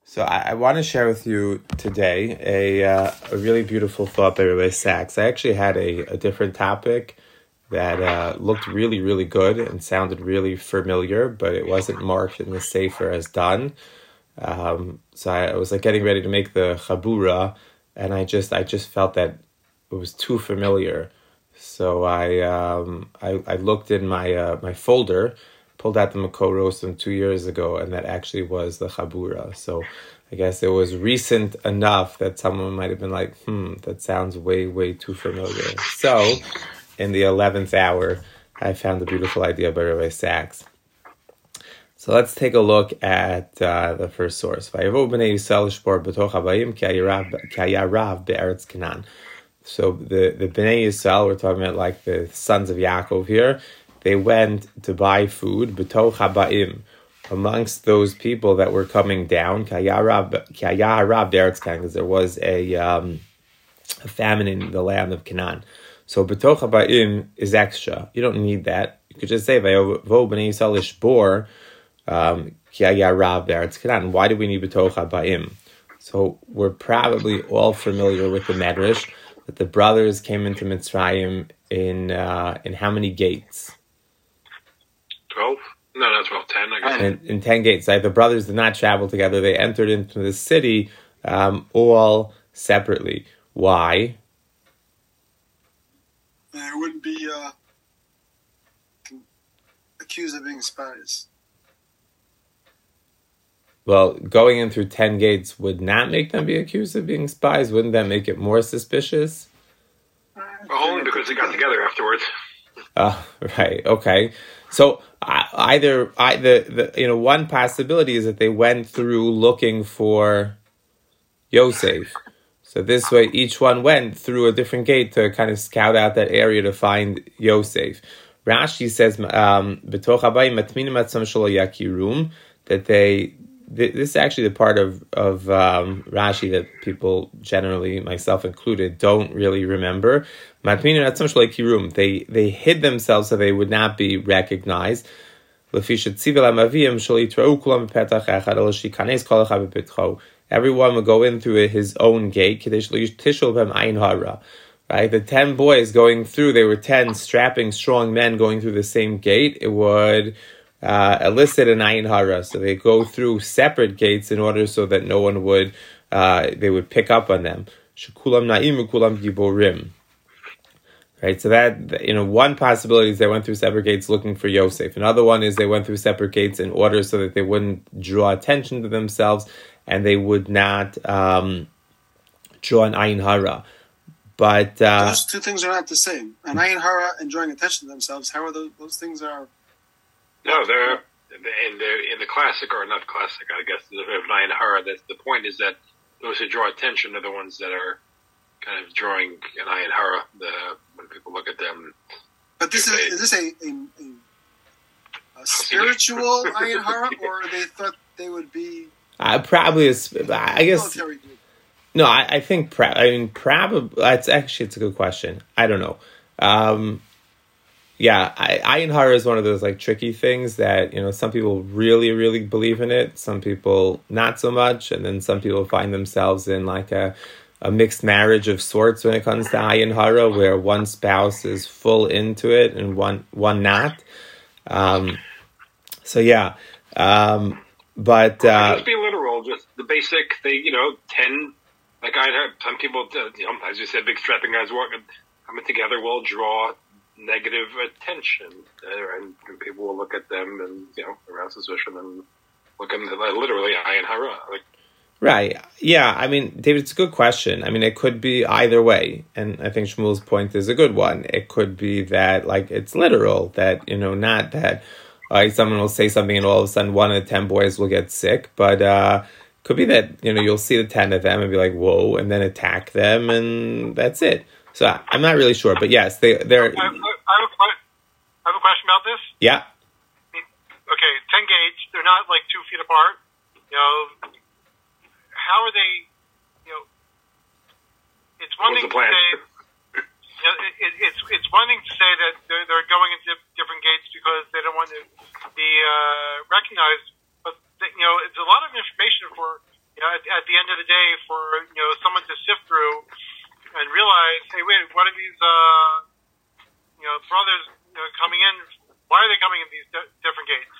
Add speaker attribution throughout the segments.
Speaker 1: So I want to share with you today a really beautiful thought by Rabbi Sachs. I actually had a different topic that looked really, really good and sounded really familiar, but it wasn't marked in the Sefer as done. So I was like getting ready to make the Chabura, and I just felt that it was too familiar. So I looked in my folder, pulled out the Makoros from 2 years ago, and that actually was the Chabura. So I guess it was recent enough that someone might have been like, that sounds way, way too familiar. So in the 11th hour, I found a beautiful idea by Rabbi Sachs. So let's take a look at the first source. So the Bnei Yisrael, we're talking about like the sons of Yaakov here, they went to buy food b'toch habayim, amongst those people that were coming down, because there was a famine in the land of Canaan. So b'toch habayim is extra. You don't need that. You could just say V'vo b'nei Yisrael lishbor ki haya rav be'eretz Canaan. Why do we need b'toch habayim? So we're probably all familiar with the Medrash that the brothers came into Mitzrayim in how many gates?
Speaker 2: 12? No, not 12, 10, I guess.
Speaker 1: In 10 gates. Like the brothers did not travel together. They entered into the city all separately. Why?
Speaker 3: They wouldn't be accused of being spies.
Speaker 1: Well, going in through 10 gates would not make them be accused of being spies. Wouldn't that make it more suspicious?
Speaker 2: Well, only because they got together afterwards.
Speaker 1: Right. Okay. So one possibility is that they went through looking for Yosef. So this way, each one went through a different gate to kind of scout out that area to find Yosef. Rashi says, "B'toch habayim matminim atzam shelo yakirum," that this is actually the part of Rashi that people generally, myself included, don't really remember. They hid themselves so they would not be recognized. Everyone would go in through his own gate. Right? The 10 boys going through, they were 10 strapping, strong men going through the same gate. It would elicit an ayin hara. So they go through separate gates in order so that no one would, they would pick up on them. Shekulam na'im ukulam giborim. Right, so that, one possibility is they went through separate gates looking for Yosef. Another one is they went through separate gates in order so that they wouldn't draw attention to themselves and they would not draw an ayin hara. But
Speaker 3: those two things are not the same. An ayin hara and drawing attention to themselves. How are those things are?
Speaker 2: No, they're in the classic, or not classic, I guess, of an ayin hara. The point is that those who draw attention are the ones that are kind of drawing an ayin hara when people look at them.
Speaker 3: But is this a spiritual ayin hara, or they thought they would be
Speaker 1: probably I guess. No, I think probably. It's a good question. I don't know. Ayin hara is one of those like tricky things that some people really, really believe in it. Some people not so much, and then some people find themselves in like a mixed marriage of sorts when it comes to ayin hara, where one spouse is full into it and one not. But
Speaker 2: just be literal. Just the basic thing, 10. Like I have some people, as you said, big strapping guys coming together will draw negative attention, and people will look at them and arouse suspicion and look at them literally ayin hara.
Speaker 1: Right. Yeah. I mean, David, it's a good question. I mean, it could be either way. And I think Shmuel's point is a good one. It could be that, like, it's literal, that, not that someone will say something and all of a sudden one of the 10 boys will get sick. But could be that, you'll see the 10 of them and be like, whoa, and then attack them, and that's it. So I'm not really sure. But yes, they're... I have
Speaker 4: a question about this.
Speaker 1: Yeah.
Speaker 4: Okay, 10 gates. They're not, like, 2 feet apart. How are they, it's one thing to say, it's one thing to say that they're going into different gates because they don't want to be recognized, but it's a lot of information for at the end of the day, for someone to sift through and realize, hey, wait, what are these brothers coming in? Why are they coming in these different gates?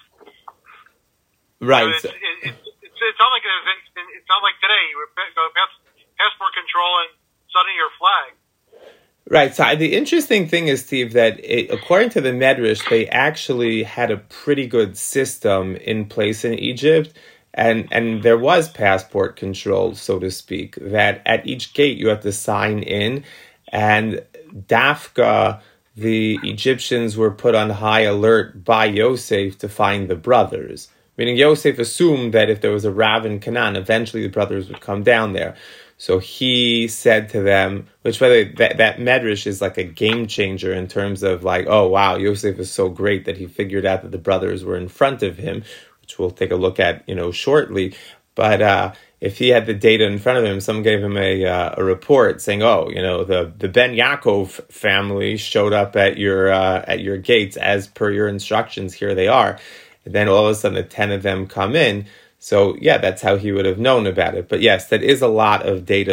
Speaker 1: Right.
Speaker 4: It's not like it's not like today. You go passport control and suddenly your flag.
Speaker 1: Right. So the interesting thing is, Steve, that according to the Medrash, they actually had a pretty good system in place in Egypt. And there was passport control, so to speak, that at each gate you have to sign in. And Dafka, the Egyptians were put on high alert by Yosef to find the brothers. Meaning Yosef assumed that if there was a Rav in Canaan, eventually the brothers would come down there. So he said to them, which by the way, that Medrash is like a game changer in terms of like, oh wow, Yosef is so great that he figured out that the brothers were in front of him, which we'll take a look at, shortly. But if he had the data in front of him, someone gave him a report saying, oh, the Ben Yaakov family showed up at your gates as per your instructions. Here they are. And then all of a sudden, the 10 of them come in. So yeah, that's how he would have known about it. But yes, that is a lot of data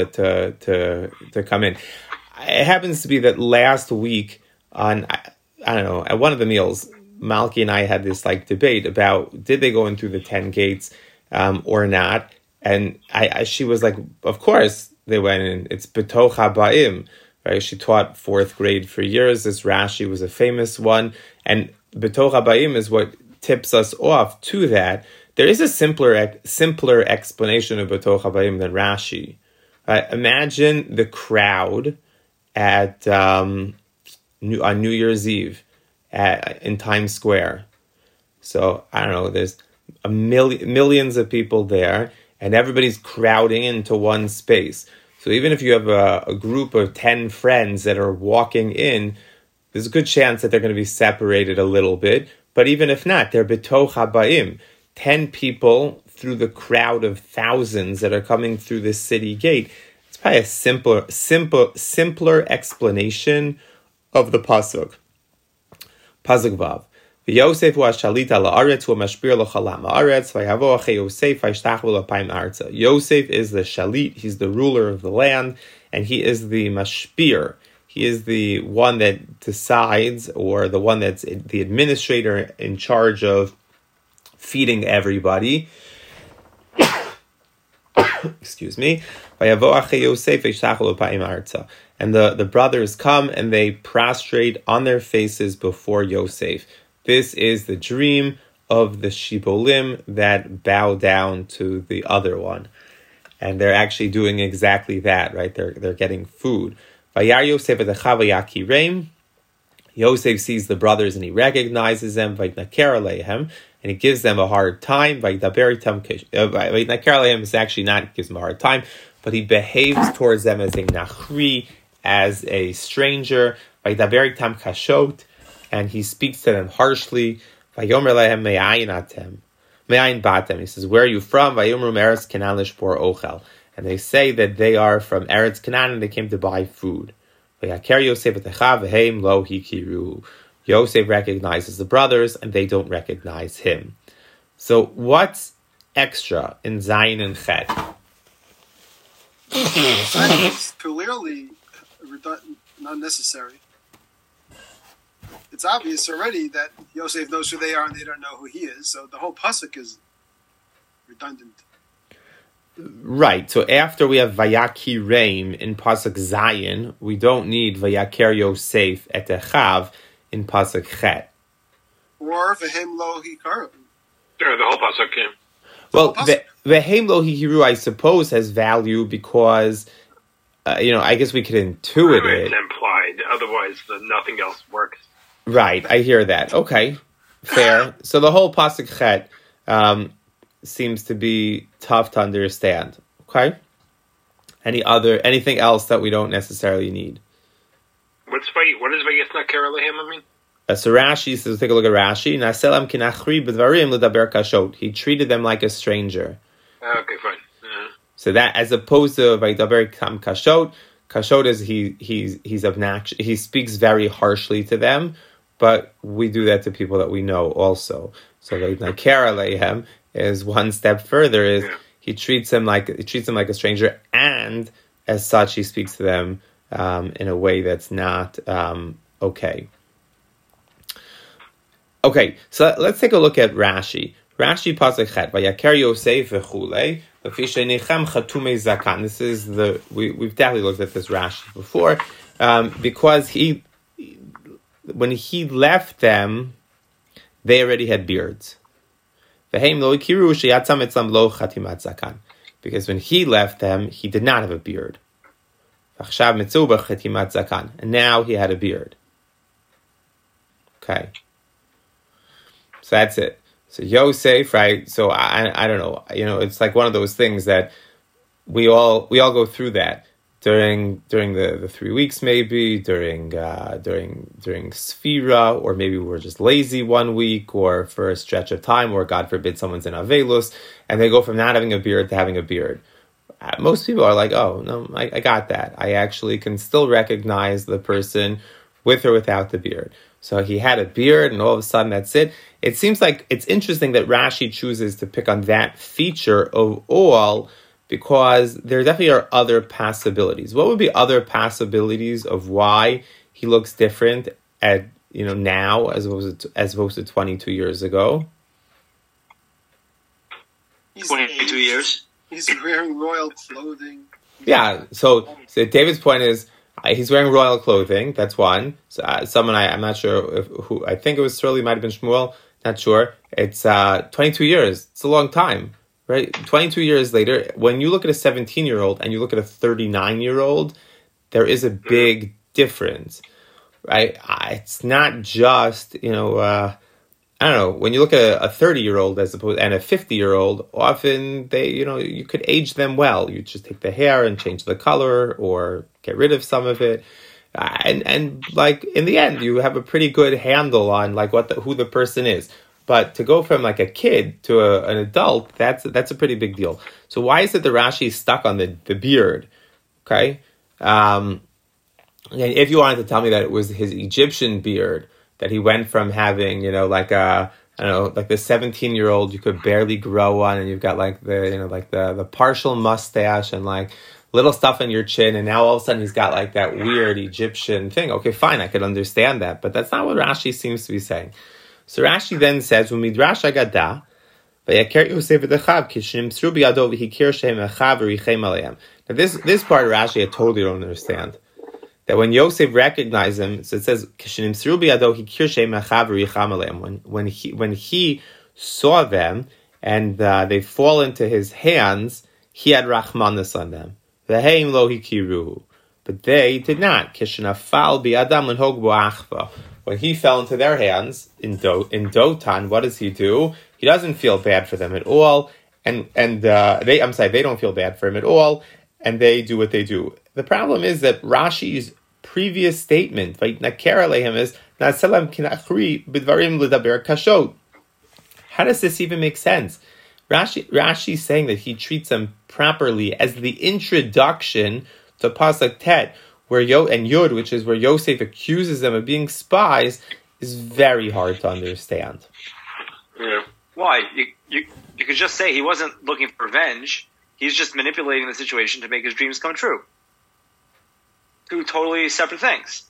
Speaker 1: to come in. It happens to be that last week on, I don't know, at one of the meals, Malki and I had this debate about did they go in through the 10 gates or not. And she was like, of course they went in. It's Betoch HaBa'im, right? She taught 4th grade for years. This Rashi was a famous one. And Betoch HaBa'im is what tips us off to that. There is a simpler explanation of Betoch HaBa'im than Rashi. Imagine the crowd at on New Year's Eve in Times Square. So, I don't know, there's millions of people there, and everybody's crowding into one space. So even if you have a group of 10 friends that are walking in, there's a good chance that they're going to be separated a little bit. But even if not, they're Betoch HaBa'im. 10 people through the crowd of thousands that are coming through this city gate. It's probably a simpler explanation of the pasuk. Pasuk Vav. Yosef hu hashalita la'aretz hu mashpir lochalam ha'aretz v'yavo achei Yosef v'yishtachu l'payim arza. Yosef is the shalit. He's the ruler of the land, and he is the mashpir. He is the one that decides, or the one that's the administrator in charge of feeding everybody. Excuse me. And the brothers come and they prostrate on their faces before Yosef. This is the dream of the Shibolim that bow down to the other one. And they're actually doing exactly that, right? They're getting food. Yosef sees the brothers and he recognizes them. And he gives them a hard time. Is actually not gives them a hard time, but he behaves towards them as a nachri, as a stranger. And he speaks to them harshly. He says, where are you from? And they say that they are from Eretz Canaan and they came to buy food. Yosef recognizes the brothers, and they don't recognize him. So what's extra in Zayin and Chet?
Speaker 3: It's clearly not necessary. It's obvious already that Yosef knows who they are and they don't know who he is. So the whole pasuk is redundant.
Speaker 1: Right. So after we have Vayakireim in pasuk Zayin, we don't need Vayaker Yosef et Echav in pasuk Chet.
Speaker 3: Or V'hem lo hikaru.
Speaker 2: Sure, the whole pasuk, yeah.
Speaker 1: Well, V'hem lo hikiru, I suppose, has value because, I guess we could intuit it.
Speaker 2: It's implied. Otherwise, nothing else works.
Speaker 1: Right, I hear that. Okay, fair. So the whole pasuk Chet seems to be tough to understand. Okay. Anything else that we don't necessarily need?
Speaker 2: What is Vayisna Keralehem, I mean?
Speaker 1: So Rashi says, take a look at Rashi. He treated them like a stranger.
Speaker 2: Okay, fine. Uh-huh.
Speaker 1: So that, as opposed to Vaydaber Kam Kashot, Kashot is he's obnoxious. He speaks very harshly to them, but we do that to people that we know also. So Vayisna Keralehem is one step further. he treats them like a stranger, and as such, he speaks to them in a way that's not okay. Okay, so let's take a look at Rashi. Rashi pasuk chet vayaker Yosef v'chulei l'fi shenichem chatumei zakan. This is we've definitely looked at this Rashi before, because when he left them, they already had beards. V'heim lo ikiru sheyatzam etzlam lo chatimat zakan, because when he left them, he did not have a beard. V'achshav mitzu b'chatimat zakan, and now he had a beard. Okay. So that's it. So Yosef, right? So I don't know. It's like one of those things that we all go through that during the 3 weeks, maybe during Sfira, or maybe we're just lazy 1 week, or for a stretch of time, or God forbid someone's in Avelus, and they go from not having a beard to having a beard. Most people are like, oh no, I got that. I actually can still recognize the person with or without the beard. So he had a beard, and all of a sudden that's it. It seems like it's interesting that Rashi chooses to pick on that feature of all, because there definitely are other possibilities. What would be other possibilities of why he looks different at now as opposed to 22 years ago?
Speaker 3: He's
Speaker 5: 22 years.
Speaker 3: He's wearing royal clothing.
Speaker 1: Yeah. So David's point is, he's wearing royal clothing. That's one. So, I'm not sure who. I think it was Shirley, might have been Shmuel. Not sure. It's 22 years. It's a long time, right? 22 years later, when you look at a 17-year-old and you look at a 39-year-old, there is a big difference, right? It's not just I don't know. When you look at a 30-year-old and a 50-year-old, often they you could age them well. You just take the hair and change the color, or get rid of some of it, and like in the end, you have a pretty good handle on like who the person is. But to go from like a kid to an adult, that's a pretty big deal. So why is it the Rashi is stuck on the beard? Okay, and if you wanted to tell me that it was his Egyptian beard, that he went from having like the 17-year-old you could barely grow on, and you've got like the partial mustache and like little stuff on your chin, and now all of a sudden he's got like that weird Egyptian thing. Okay, fine, I could understand that, but that's not what Rashi seems to be saying. So Rashi then says, "Umidrash agada, vayaker Yosef v'dechav kishnimsru biyado v'hikir shehem echav v'richem aleim." Now this part of Rashi I totally don't understand. That when Yosef recognized him, so it says kishnimsru biyado hikir shehem echav v'richem aleim. When he saw them and they fall into his hands, he had rachmanis on them. V'heim lo hikiru, but they did not. Kishnafal bi'adam l'nhog bo achva. When he fell into their hands in Dotan, what does he do? He doesn't feel bad for them at all, and they don't feel bad for him at all, and they do what they do. The problem is that Rashi's previous statement, "Vayitnaker alehem," is "Naselam kinachri b'dvarim l'daber kashot." How does this even make sense? Rashi's saying that he treats them properly as the introduction to Pasuk Tet, where and Yud, which is where Yosef accuses them of being spies, is very hard to understand.
Speaker 5: Yeah. Why? You could just say he wasn't looking for revenge. He's just manipulating the situation to make his dreams come true. Two totally separate things.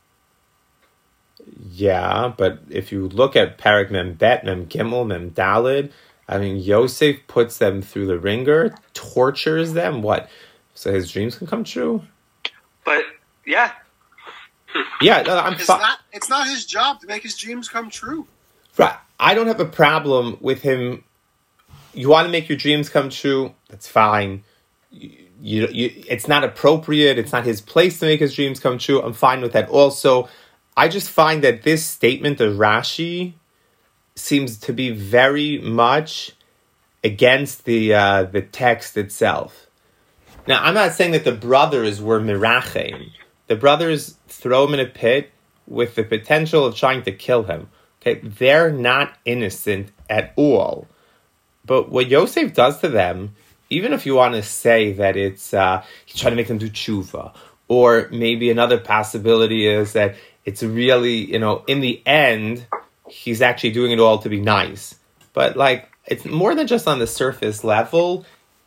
Speaker 1: Yeah, but if you look at Parak Mem Bet, Mem Gimel, Mem Dalid, I mean, Yosef puts them through the ringer, tortures them. What? So his dreams can come true?
Speaker 5: But yeah,
Speaker 1: yeah.
Speaker 3: It's not his job to make his dreams come true.
Speaker 1: Right. I don't have a problem with him. You want to make your dreams come true? That's fine. It's not appropriate. It's not his place to make his dreams come true. I'm fine with that. Also, I just find that this statement of Rashi seems to be very much against the text itself. Now, I'm not saying that the brothers were mirachem. The brothers throw him in a pit with the potential of trying to kill him. Okay, they're not innocent at all. But what Yosef does to them, even if you want to say that it's he's trying to make them do tshuva, or maybe another possibility is that it's really, in the end, he's actually doing it all to be nice. But like, it's more than just on the surface level.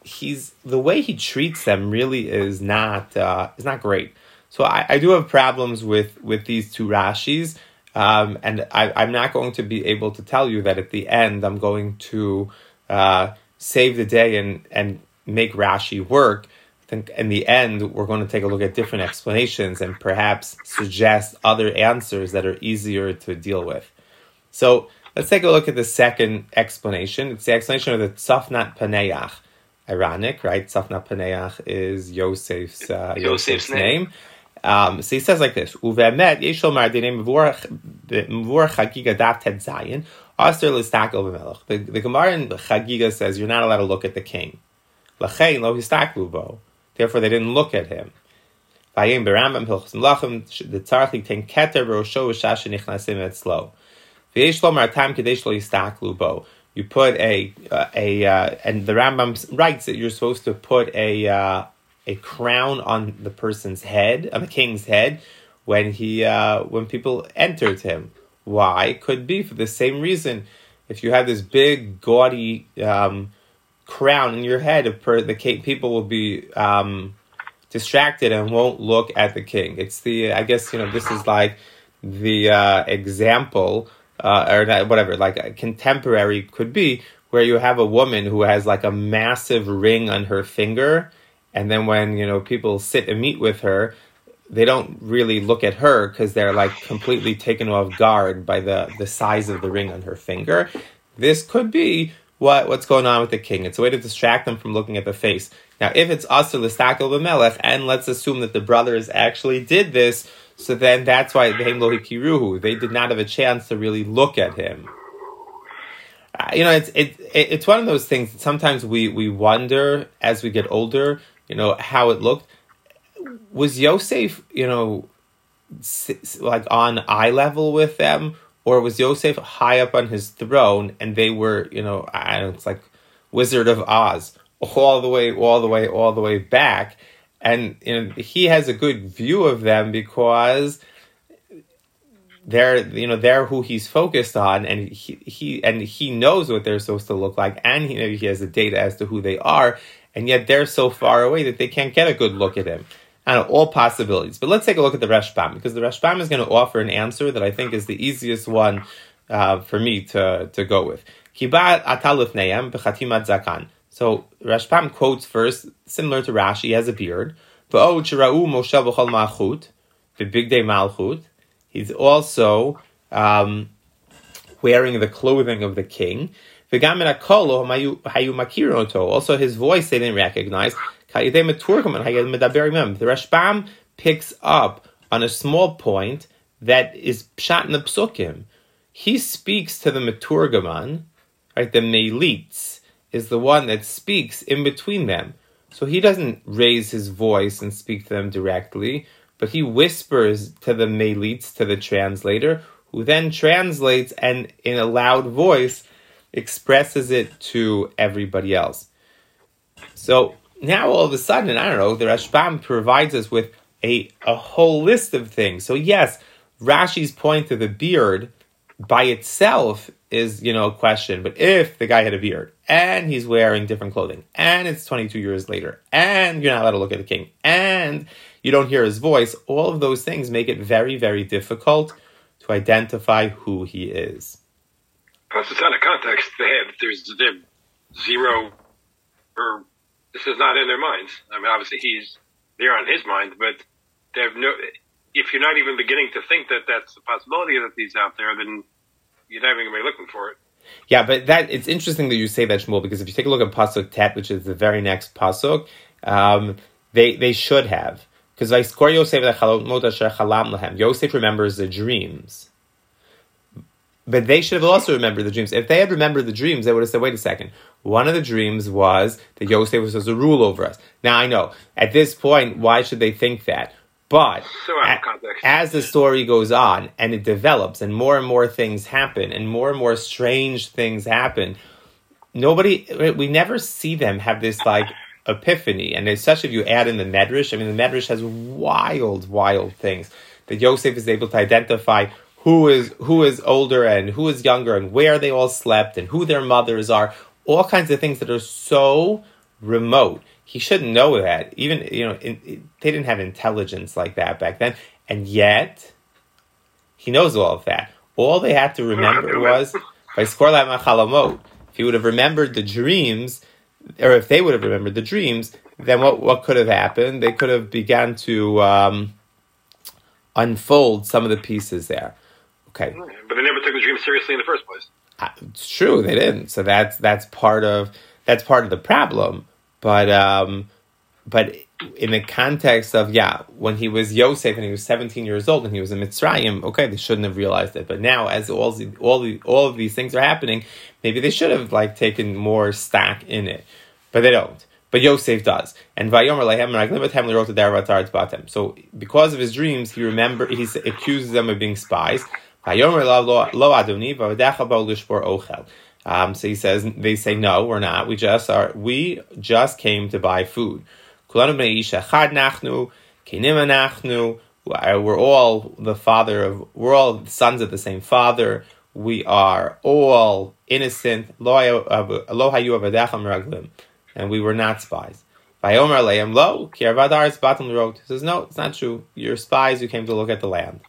Speaker 1: the way he treats them really is not great. So I do have problems with these two Rashis, and I'm not going to be able to tell you that at the end I'm going to save the day and make Rashi work. I think in the end we're going to take a look at different explanations and perhaps suggest other answers that are easier to deal with. So let's take a look at the second explanation. It's the explanation of the Tzafnat Paneach. Ironic, right? Tzafnat Paneach is Yosef's name. So he says like this: Uvemet yeshol mardinei mvur chagiga daf ted zayin aster listakel b'melech. The Gemara in Chagiga says you're not allowed to look at the king. Lachein lo histaklu bo. Therefore, they didn't look at him. Vayim berambam hilchos melachim the tzarich ten keter b'rosho v'shash nichnasim etzlo. V'yeshlo martam kadesh lo histaklu bo. You put and the Rambam writes that you're supposed to put a crown on the person's head, on the king's head, when people entered him. Why? Could be for the same reason. If you have this big, gaudy crown in your head, the king, people will be distracted and won't look at the king. It's this is like the example, or whatever, like a contemporary could be, where you have a woman who has like a massive ring on her finger, and then when, people sit and meet with her, they don't really look at her because they're like completely taken off guard by the size of the ring on her finger. This could be what's going on with the king. It's a way to distract them from looking at the face. Now, if it's asur l'stakel b'melech, and let's assume that the brothers actually did this, so then that's why they did not have a chance to really look at him. It's one of those things that sometimes we wonder as we get older, how it looked. Was Yosef, like on eye level with them, or was Yosef high up on his throne and they were, it's like Wizard of Oz, all the way back, and he has a good view of them because they're who he's focused on, and he knows what they're supposed to look like, and he has the data as to who they are, and yet they're so far away that they can't get a good look at him. I don't know, all possibilities. But let's take a look at the Rashbam, because the Rashbam is going to offer an answer that I think is the easiest one for me to go with. Kibat ataluf ne'em b'chatimat zakan. So Rashbam quotes first, similar to Rashi, he has a beard. V'od shira'u Moshe b'chol malchut, b'bigdei malchut. He's also wearing the clothing of the king. Also, his voice they didn't recognize. The Rashbam picks up on a small point that is pshat in the psukim. He speaks to the Meturgaman, right? The Meilitz is the one that speaks in between them. So he doesn't raise his voice and speak to them directly, but he whispers to the Meilitz, to the translator, who then translates and in a loud voice expresses it to everybody else. So now all of a sudden, I don't know, the Rashbam provides us with a whole list of things. So yes, Rashi's point to the beard by itself is, a question. But if the guy had a beard, and he's wearing different clothing, and it's 22 years later, and you're not allowed to look at the king, and you don't hear his voice, all of those things make it very, very difficult to identify who he is.
Speaker 2: Plus, it's out of context. There's zero, or this is not in their minds. I mean, obviously he's there on his mind, but they have no. If you're not even beginning to think that that's a possibility that he's out there, then you're not even going to be looking for it.
Speaker 1: Yeah, but it's interesting that you say that, Shmuel, because if you take a look at Pasuk Tet, which is the very next Pasuk, they should have. Because Yosef remembers the dreams. But they should have also remembered the dreams. If they had remembered the dreams, they would have said, wait a second. One of the dreams was that Yosef was supposed to rule over us. Now, I know, at this point, why should they think that? But as the story goes on and it develops and more things happen and more strange things happen, we never see them have this like epiphany. And especially if you add in the Medrash, the Medrash has wild things that Yosef is able to identify who is older and who is younger and where they all slept and who their mothers are. All kinds of things that are so remote. He shouldn't know that. Even, they didn't have intelligence like that back then. And yet, he knows all of that. All they had to remember was, by Skorla Machalamot, if he would have remembered the dreams, or if they would have remembered the dreams, then what could have happened? They could have begun to unfold some of the pieces there. Okay.
Speaker 2: But they never took the dream seriously in the first place.
Speaker 1: It's true, they didn't. So that's part of the problem. But in the context of when he was Yosef and he was 17 years old and he was in Mitzrayim, okay, they shouldn't have realized it. But now, as all of these things are happening, maybe they should have taken more stock in it, but they don't. But Yosef does. And so because of his dreams, he accuses them of being spies. So he says, they say, no, we're not. We just came to buy food. We're all we're all sons of the same father. We are all innocent. And we were not spies. He says, no, it's not true. You're spies, you came to look at the land.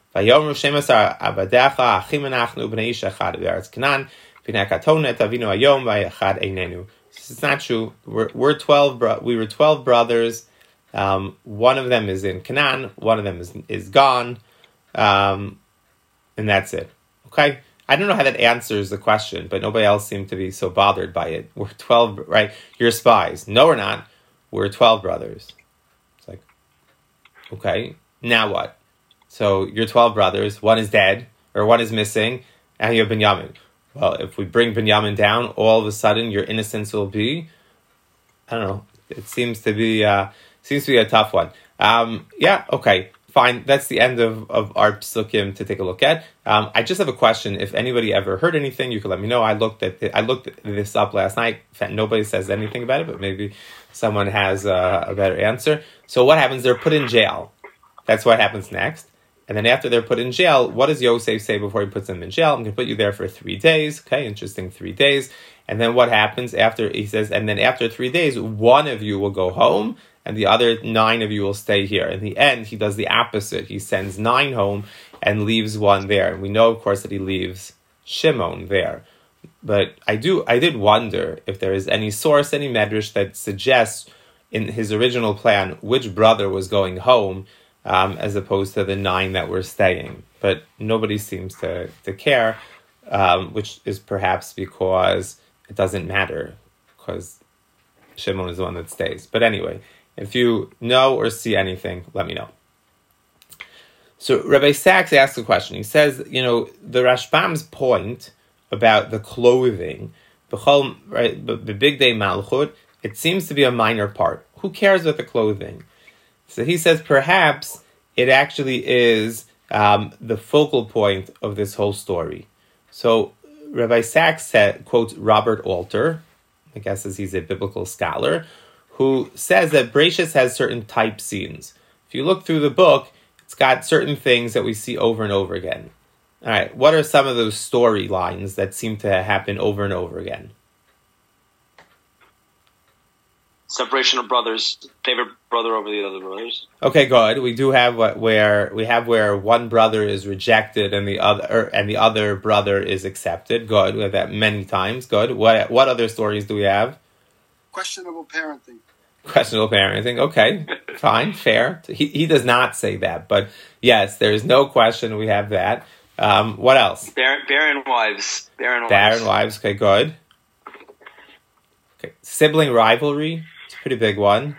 Speaker 1: It's not true. We're 12. We were 12 brothers. One of them is in Canaan. One of them is gone, and that's it. Okay. I don't know how that answers the question, but nobody else seemed to be so bothered by it. We're 12, right? You're spies. No, we're not. We're 12 brothers. It's like, okay, now what? So you're 12 brothers. One is dead, or one is missing, and you have Binyamin. Well, if we bring Binyamin down, all of a sudden your innocence will be, I don't know. It seems to be a tough one. Okay. Fine, that's the end of our psukim to take a look at. I just have a question. If anybody ever heard anything, you can let me know. I looked at this up last night. Nobody says anything about it, but maybe someone has a better answer. So what happens? They're put in jail. That's what happens next. And then after they're put in jail, what does Yosef say before he puts them in jail? I'm going to put you there for 3 days. Okay, interesting, 3 days. And then what happens after? He says, and then after 3 days, one of you will go home, and the other 9 of you will stay here. In the end, he does the opposite. He sends 9 home and leaves 1 there. And we know, of course, that he leaves Shimon there. But I did wonder if there is any source, any medrash that suggests in his original plan which brother was going home as opposed to the 9 that were staying. But nobody seems to care, which is perhaps because it doesn't matter, because Shimon is the one that stays. But anyway, if you know or see anything, let me know. So Rabbi Sachs asks a question. He says, the Rashbam's point about the clothing, the big day malchut, it seems to be a minor part. Who cares about the clothing? So he says perhaps it actually is the focal point of this whole story. So Rabbi Sachs quotes Robert Alter, I guess as he's a biblical scholar, who says that Bereshis has certain type scenes. If you look through the book, it's got certain things that we see over and over again. All right, what are some of those storylines that seem to happen over and over again?
Speaker 5: Separation of brothers, favorite brother over the other brothers.
Speaker 1: Okay, good. We do have where one brother is rejected and the other brother is accepted. Good. We have that many times. Good. What other stories do we have?
Speaker 3: Questionable parenting.
Speaker 1: Questionable parenting. Okay, fine, fair. He does not say that, but yes, there is no question we have that. What else?
Speaker 5: Barren wives.
Speaker 1: Barren wives. Okay, good. Okay, sibling rivalry. It's a pretty big one.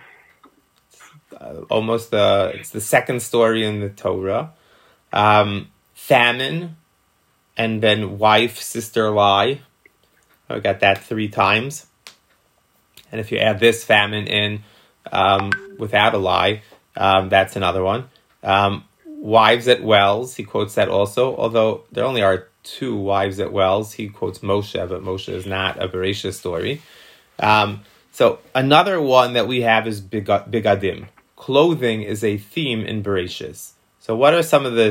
Speaker 1: It's the second story in the Torah. Famine, and then wife, sister lie. I got that 3 times. And if you add this famine in without a lie, that's another one. Wives at wells, he quotes that also. Although there only are 2 wives at wells, he quotes Moshe, but Moshe is not a Bereshit story. So another one that we have is bigadim. Clothing is a theme in Bereshit. So what are some of the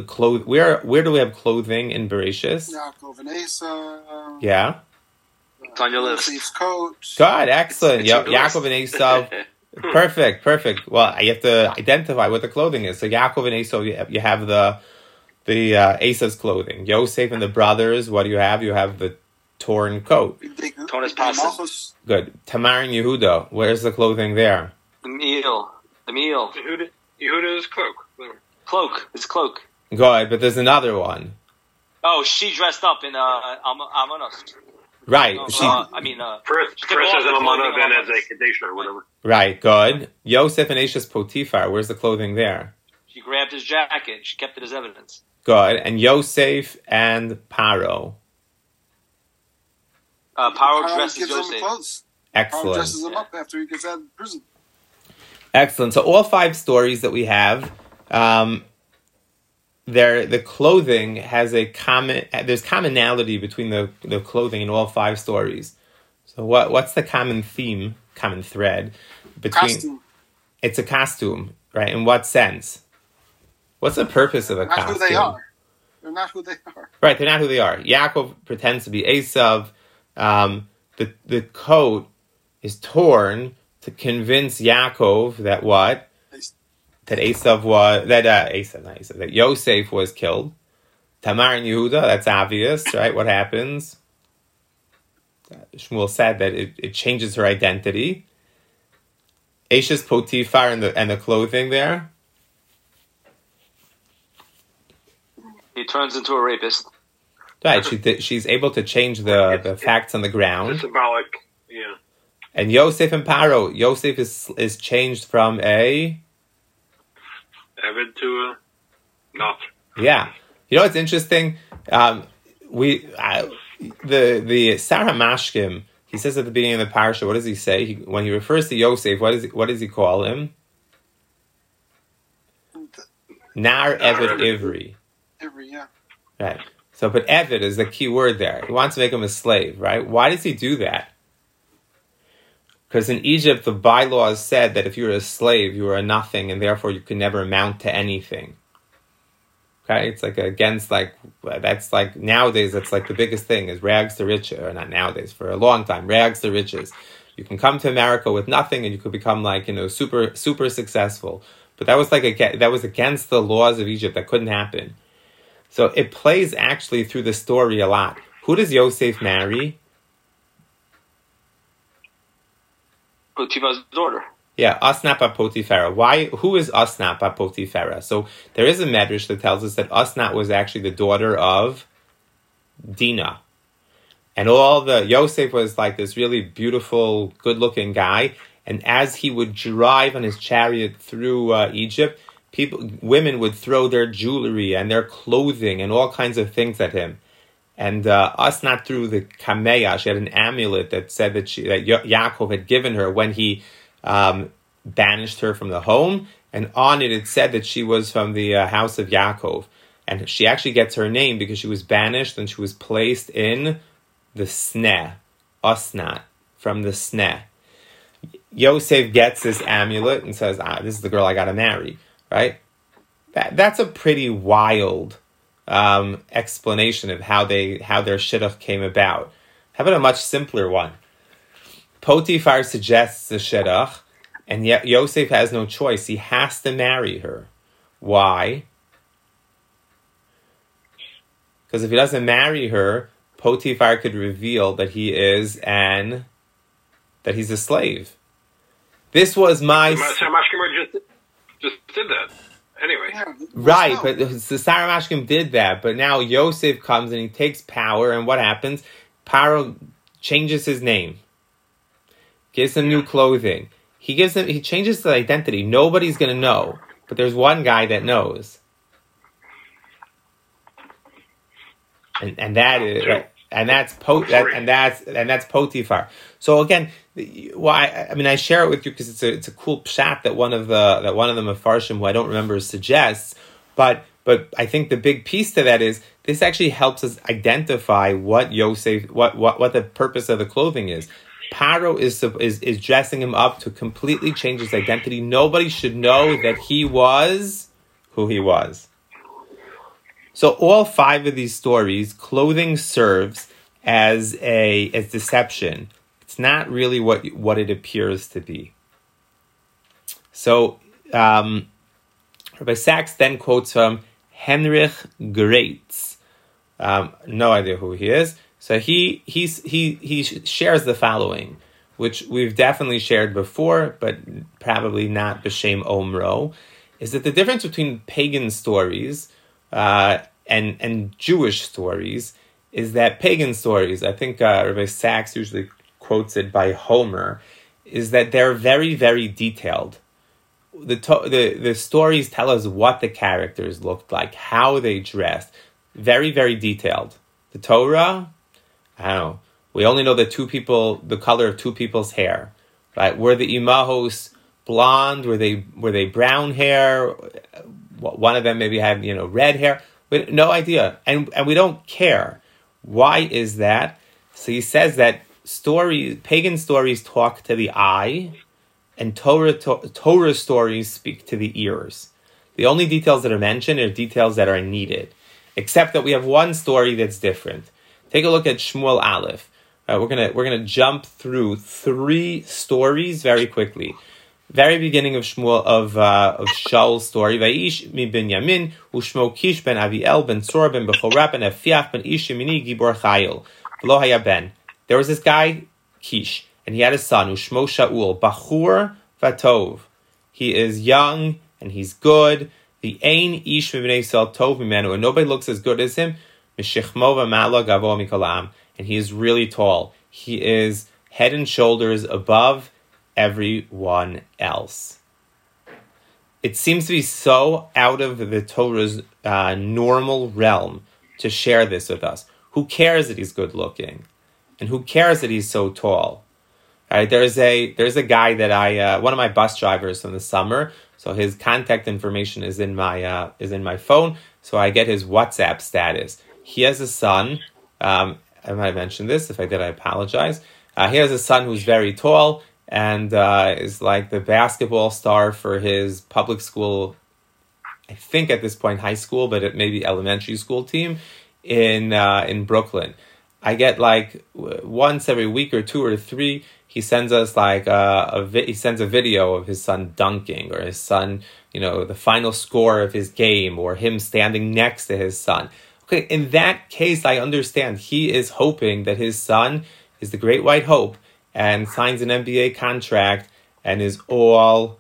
Speaker 1: where do we have clothing in Bereshit?
Speaker 3: Yaakov and Esau.
Speaker 1: Yeah.
Speaker 5: It's on your list.
Speaker 3: Yosef's coat.
Speaker 1: Good, excellent.
Speaker 5: It's on your
Speaker 1: Yaakov and Esav. Perfect. Well, you have to identify what the clothing is. So Yaakov and Esav, you have the Esav's clothing. Yosef and the brothers, what do you have? You have the torn coat.
Speaker 5: Torn pasta.
Speaker 1: Good. Tamar and Yehuda, where's the clothing there?
Speaker 5: The meal.
Speaker 2: Yehuda's cloak.
Speaker 5: Cloak. It's cloak.
Speaker 1: Good, but there's another one.
Speaker 5: Oh, she dressed up in Amanos.
Speaker 1: Right.
Speaker 2: First as an Almana, then as a Kadesh or whatever.
Speaker 1: Right, good. Yosef and Eshes Potiphar, where's the clothing there?
Speaker 5: She grabbed his jacket. She kept it as evidence.
Speaker 1: Good. And Yosef and Paro.
Speaker 5: Paro dresses
Speaker 3: gives him
Speaker 5: Yosef.
Speaker 3: clothes.
Speaker 1: Excellent.
Speaker 3: Paro dresses him up after he gets out of prison.
Speaker 1: Excellent. So all 5 stories that we have, the clothing has there's commonality between the clothing in all 5 stories. So what's the common thread between?
Speaker 3: Costume.
Speaker 1: It's a costume, right? In what sense? What's the purpose of a costume?
Speaker 3: Not who they are. They're not who they are.
Speaker 1: Right, they're not who they are. Yaakov pretends to be Esav. The coat is torn to convince Yaakov that what? That that Yosef was killed. Tamar and Yehuda, that's obvious, right? What happens? Shmuel said that it changes her identity. Eshes Potiphar and the clothing there.
Speaker 5: He turns into a rapist.
Speaker 1: Right, she's able to change the facts on the ground.
Speaker 2: It's symbolic, yeah.
Speaker 1: And Yosef and Paro. Yosef is changed from a
Speaker 2: Avid to a not.
Speaker 1: Yeah. You know what's interesting? The Sarah Mashkim, he says at the beginning of the parsha, what does he say? When he refers to Yosef, what does he call him? Nar Eved Ivri.
Speaker 3: Ivri, yeah.
Speaker 1: Right. So, but Eved is the key word there. He wants to make him a slave, right? Why does he do that? Because in Egypt, the bylaws said that if you were a slave, you were a nothing, and therefore you could never amount to anything. Okay, it's like that's like nowadays. That's like the biggest thing is rags to riches, or not nowadays, for a long time, rags to riches. You can come to America with nothing, and you could become super successful. But that was against the laws of Egypt. That couldn't happen. So it plays actually through the story a lot. Who does Yosef marry?
Speaker 5: Potiphar's daughter.
Speaker 1: Yeah, Asnat bar Potiphera. Why? Who is Asnat bar Potiphera? So there is a medrash that tells us that Asnat was actually the daughter of Dinah, and Yosef was like this really beautiful, good-looking guy. And as he would drive on his chariot through Egypt, women would throw their jewelry and their clothing and all kinds of things at him. And Asnat threw the kameya. She had an amulet that said that Yaakov had given her when he banished her from the home. And on it said that she was from the house of Yaakov. And she actually gets her name because she was banished and she was placed in the sneh, Asnat, from the sneh. Yosef gets this amulet and says, this is the girl I got to marry, right? That's a pretty wild explanation of how their shidduch came about. How about a much simpler one? Potiphar suggests the shidduch, and yet Yosef has no choice. He has to marry her. Why? Because if he doesn't marry her, Potiphar could reveal that he's a slave. This was my...
Speaker 2: Mashkim just did that. Anyway.
Speaker 3: Yeah,
Speaker 1: right, but the Sarah Mashkim did that, but now Yosef comes and he takes power, and what happens? Paro changes his name. Gives him new clothing. He changes the identity. Nobody's going to know, but there's one guy that knows. And that's Potiphar. So again, why? I mean, I share it with you because it's a cool pshat that one of the Mefarshim, who I don't remember, suggests. But I think the big piece to that is this actually helps us identify what Yosef, what the purpose of the clothing is. Paro is dressing him up to completely change his identity. Nobody should know that he was who he was. So all 5 of these stories, clothing serves as deception. It's not really what it appears to be. So Rabbi Sachs then quotes from Heinrich Graetz. No idea who he is. So he shares the following, which we've definitely shared before, but probably not b'shem omro, is that the difference between pagan stories and Jewish stories is that pagan stories, I think Rabbi Sachs usually quotes it by Homer, is that they're very, very detailed. The stories tell us what the characters looked like, how they dressed, very, very detailed. The Torah, I don't know, we only know the color of two people's hair, right? Were the imahos blonde? Were they brown hair? One of them maybe had red hair. No idea, and we don't care. Why is that? So he says that pagan stories talk to the eye, and Torah stories speak to the ears. The only details that are mentioned are details that are needed, except that we have one story that's different. Take a look at Shmuel Aleph. We're gonna jump through 3 stories very quickly. Very beginning of Shmuel of Shaul's story. Vayish mi ben Yamin u'shmo Kish ben Aviel ben Tzor ben Bechorah ben Afiach ben Ish Yemini Gibor Chayil v'lo haya ben. There was this guy Kish, and he had a son u'shmo Shaul Bachur Vatov. He is young and he's good. The Ein Ish Mibnei Yisrael Tov Mimenu, and nobody looks as good as him. Mishichmo v'ma'ala gavo mikolam, and he is really tall. He is head and shoulders above everyone else. It seems to be so out of the Torah's normal realm to share this with us. Who cares that he's good looking, and who cares that he's so tall? All right, there's a guy that one of my bus drivers from the summer. So his contact information is in my phone. So I get his WhatsApp status. He has a son. I might have mentioned this. If I did, I apologize. He has a son who's very tall and is like the basketball star for his public school, I think at this point high school, but it may be elementary school team in Brooklyn. I get like once every week or 2 or 3, he sends us like he sends a video of his son dunking, or his son, the final score of his game, or him standing next to his son. Okay, in that case, I understand. He is hoping that his son is the great white hope and signs an NBA contract and is all,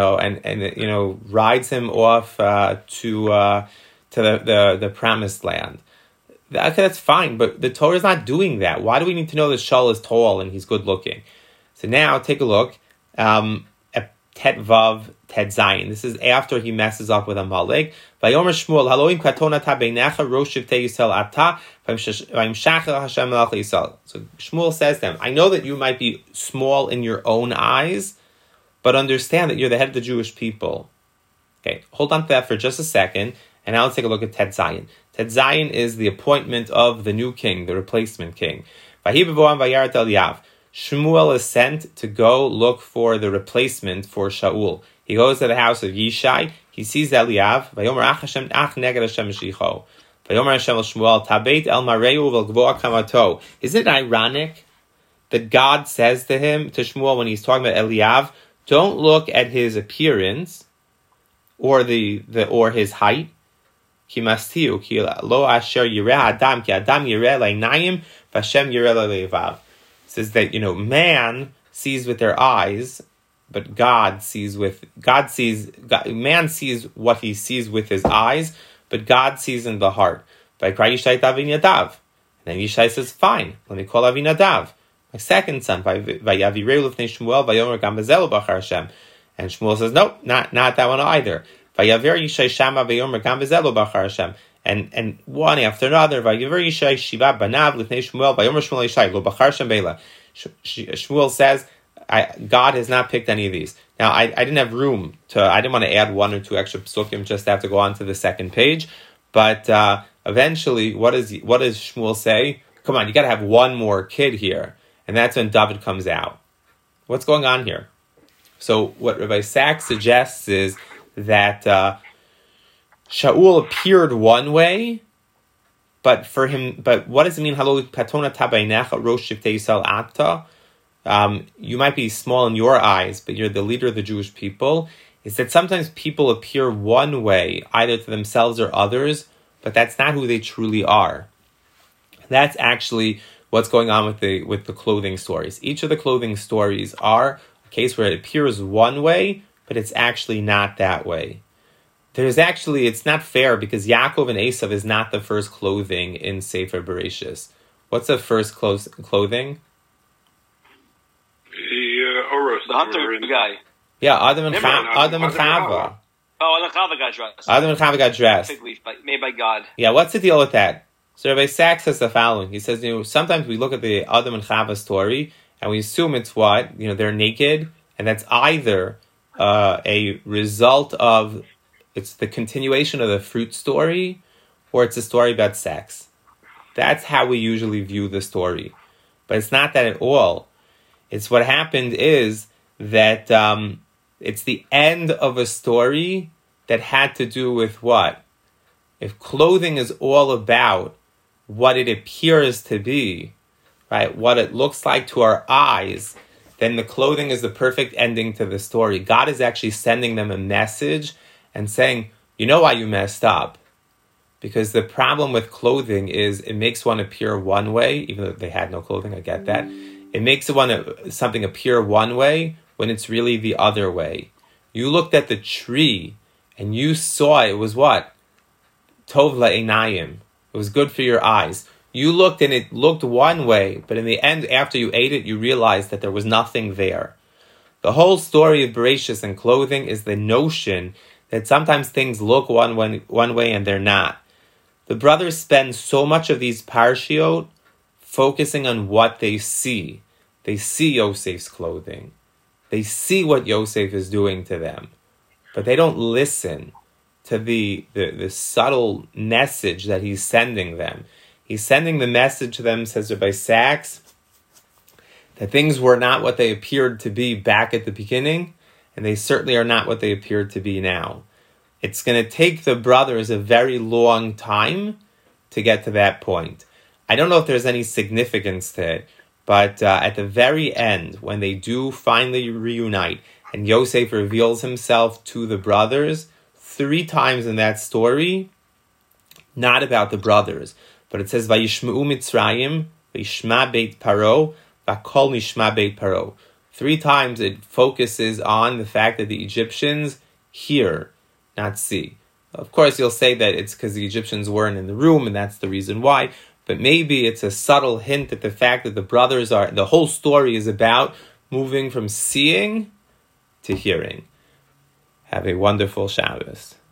Speaker 1: and rides him off to the promised land. Okay, that's fine, but the Torah is not doing that. Why do we need to know that Shaul is tall and he's good looking? So now take a look at Tet Vav, Tet Zayin. This is after he messes up with Amalek. Vayomer Shmuel, Haloim katona ta beinecha rosh shivtei Yisrael ata vayimshachel Hashem melech Yisrael. So Shmuel says to them, I know that you might be small in your own eyes, but understand that you're the head of the Jewish people. Okay, hold on to that for just a second, and now let's take a look at Tet Zayin. Tet Zayin is the appointment of the new king, the replacement king. Vahi bevoam vayaret Eliyav. Shmuel is sent to go look for the replacement for Shaul. He goes to the house of Yishai. He sees Eliyav. Vayomer ach Hashem ach neged Hashem Mashicho. Vayomer Hashem el Shmuel tabeit el mareu vel gvoa kamato. Isn't it ironic that God says to Shmuel when he's talking about Eliyav, don't look at his appearance or his height. Ki mastiu ki lo asher yireh adam ki adam yireh leinayim v'Hashem yireh le'levav. Says that man sees with their eyes, but man sees what he sees with his eyes, but God sees in the heart. By Kra Yishai Avinadav, and then Yishai says, "Fine, let me call Avinadav, my second son." By Yavirei Lifnei Shmuel, by Yomer Gam Bezelu B'Achar Hashem, and Shmuel says, "Nope, not that one either." By Yaver Yishai Shama, by Yomer Gam Bezelu B'Achar Hashem. And one after another, Shmuel says, God has not picked any of these. Now, I didn't have room I didn't want to add 1 or 2 extra psukim, just have to go on to the second page. But eventually, what does Shmuel say? Come on, you got to have one more kid here. And that's when David comes out. What's going on here? So what Rabbi Sachs suggests is that Shaul appeared one way, But for him, but what does it mean? You might be small in your eyes, but you're the leader of the Jewish people. Is that sometimes people appear one way, either to themselves or others, but that's not who they truly are. That's actually what's going on with the clothing stories. Each of the clothing stories are a case where it appears one way, but it's actually not that way. It's not fair because Yaakov and Esav is not the first clothing in Sefer Bereshis. What's the first clothing?
Speaker 5: The hunter guy.
Speaker 1: Yeah, Adam and Chava.
Speaker 5: Oh, Adam and Chava got dressed.
Speaker 1: Adam and Chava got dressed.
Speaker 5: Fig leaf, made by God.
Speaker 1: Yeah, what's the deal with that? So Rabbi Sachs says the following. He says, sometimes we look at the Adam and Chava story and we assume it's what? They're naked, and that's either a result of, it's the continuation of the fruit story, or it's a story about sex. That's how we usually view the story. But it's not that at all. It's what happened is that it's the end of a story that had to do with what? If clothing is all about what it appears to be, right, what it looks like to our eyes, then the clothing is the perfect ending to the story. God is actually sending them a message and saying, you know why you messed up? Because the problem with clothing is it makes one appear one way, even though they had no clothing, I get that. It makes something appear one way when it's really the other way. You looked at the tree and you saw it was what? Tov la'einayim. It was good for your eyes. You looked and it looked one way, but in the end, after you ate it, you realized that there was nothing there. The whole story of Bereshis and clothing is the notion that sometimes things look one way and they're not. The brothers spend so much of these parshiot focusing on what they see. They see Yosef's clothing. They see what Yosef is doing to them. But they don't listen to the subtle message that he's sending them. He's sending the message to them, says Rabbi Sachs, that things were not what they appeared to be back at the beginning, and they certainly are not what they appeared to be now. It's going to take the brothers a very long time to get to that point. I don't know if there's any significance to it, but at the very end, when they do finally reunite, and Yosef reveals himself to the brothers 3 times in that story, not about the brothers, but it says, Vayishma'u Mitzrayim, Vayishma Beit Paro, Vakol Nishma Beit Paro. 3 times it focuses on the fact that the Egyptians hear, not see. Of course, you'll say that it's because the Egyptians weren't in the room, and that's the reason why. But maybe it's a subtle hint at the fact that the brothers are, the whole story is about moving from seeing to hearing. Have a wonderful Shabbos.